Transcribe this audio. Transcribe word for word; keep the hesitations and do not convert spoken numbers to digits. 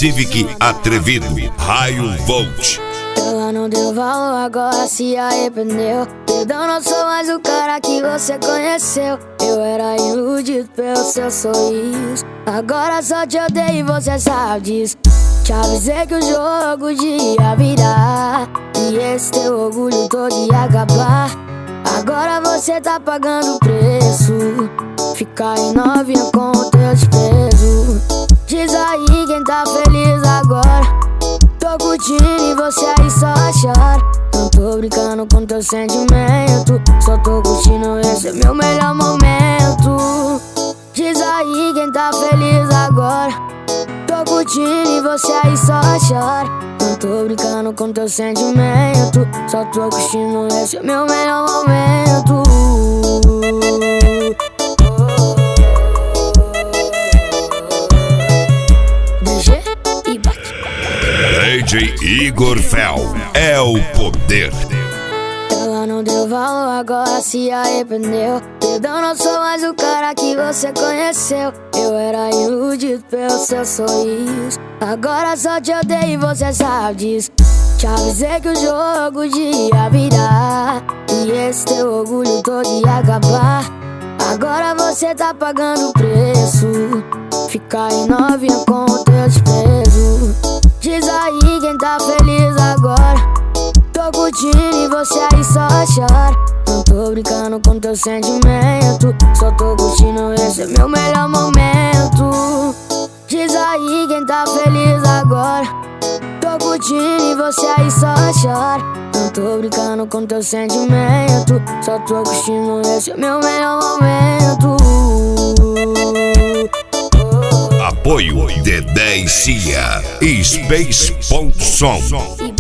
Civic atrevido, Raio Volt. Ela não deu valor, agora se arrependeu. Perdão, não sou mais o cara que você conheceu. Eu era iludido pelo seu sorriso, agora só te odeio e você sabe disso. Te avisei que o jogo ia virar e esse teu orgulho todo ia acabar. Agora você tá pagando o preço, fica aí novinha com o teu desprezo. Diz aí quem tá feliz agora. Tô curtindo e você aí só chora. Não tô brincando com teu sentimento, só tô curtindo, esse é meu melhor momento. Diz aí quem tá feliz agora. Tô curtindo e você aí só chora. Não tô brincando com teu sentimento, só tô curtindo, esse é meu melhor momento. D G e bate. D J Igor Fel é o poder. Ela não deu valor, agora se arrependeu. Perdão, não sou mais o cara que você conheceu. Eu era iludido pelo seu sorriso, agora só te odeio e você sabe disso. Te avisei que o jogo ia virar e esse teu orgulho todo ia acabar. Agora você tá pagando o preço, fica aí novinha com o teu desprezo. Diz aí quem tá feliz agora. Tô curtindo e você aí só chora. Não tô brincando com teu sentimento, só tô curtindo, esse é meu melhor momento. Diz aí quem tá feliz agora. Tô curtindo e você aí só chora. Não tô brincando com teu sentimento, só tô curtindo, esse é meu melhor momento. Apoio Dedé e Cia, Space ponto som.